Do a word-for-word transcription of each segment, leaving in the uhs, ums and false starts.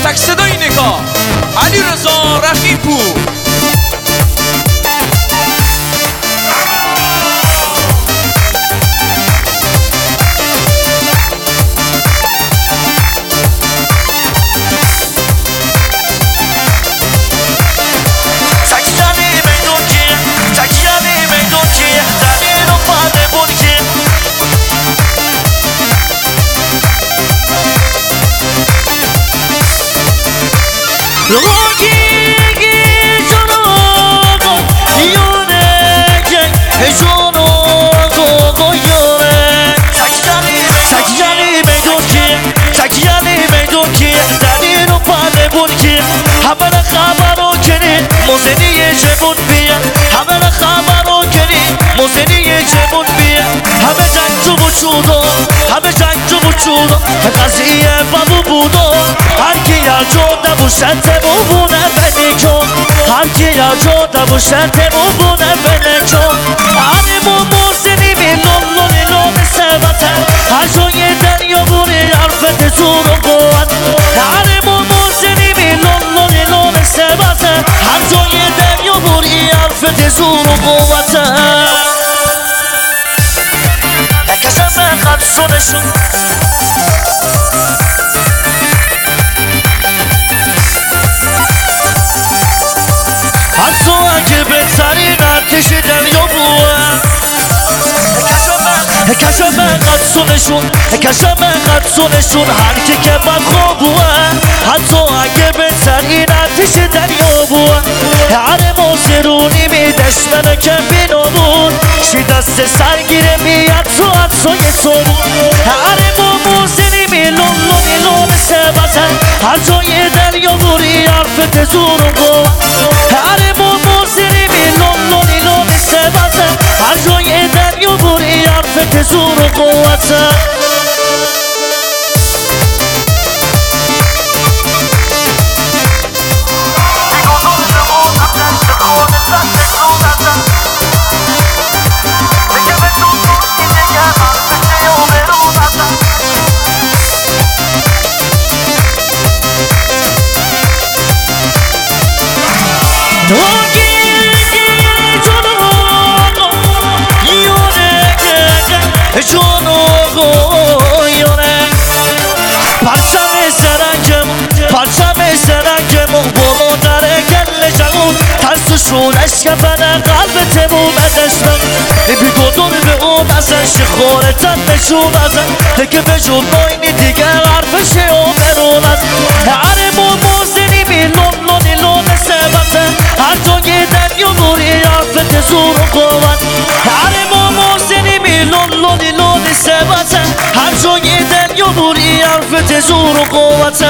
تک صدای نگاه علی رضا رفیع‌پور. موزنی جمون بیا همه خبرو کنی موزنی جمون بیا همه جنگ تو وجودو همه جنگ تو وجودو قضیه بابو بودو هر کی یا جو نبوشن تمو بونه بنیکو هر کی یا جو نبوشن تمو بونه بنیکو آنیمو موزنی میلون لونیلون سبته هر جوی دریا بونی عرفت زور و قوت آنیمو موزنی میلون لونیلون سبته هر جوی دریا بونی عرفت زور و قوت کشم خط سونشون کشم قد سونشون کشم قد سونشون هر کی که من خوبوه حتی اگه به سر این آتش دریا بوه هر موسرونی می دشمنه که بینامون شی دست سرگیره میاد تو عطسای صبون هر موسری می لون لونی لون سبته هر جای دریا بوری حرفت زور و قوه هر موسری می لون لونی لون سبته هر جای دریا بوری حرفت زور و قوته شونش که بنا قلب تموم ازشم بیگودون به اون ازش خورتن نشون ازن که به جون باینی دیگه عرفشه و برون از هر موزنی میلون لونی لون سبته هر جای دریا بوری عرفت زور و قوت هر موزنی میلون لونی لون سبته هر جای دریا بوری عرفت زور و قوت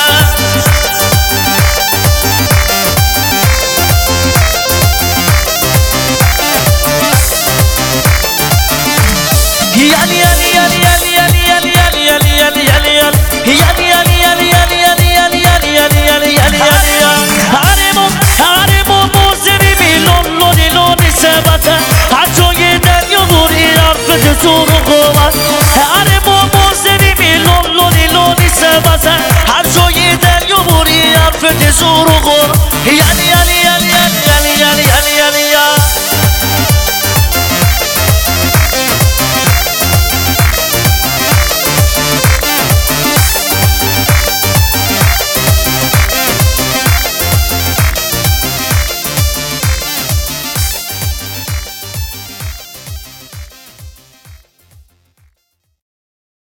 زور و قوت هر موزنی میلون لونی لونی سبته هر جای دریا بوری حرفت زور و قوت یعنی یعنی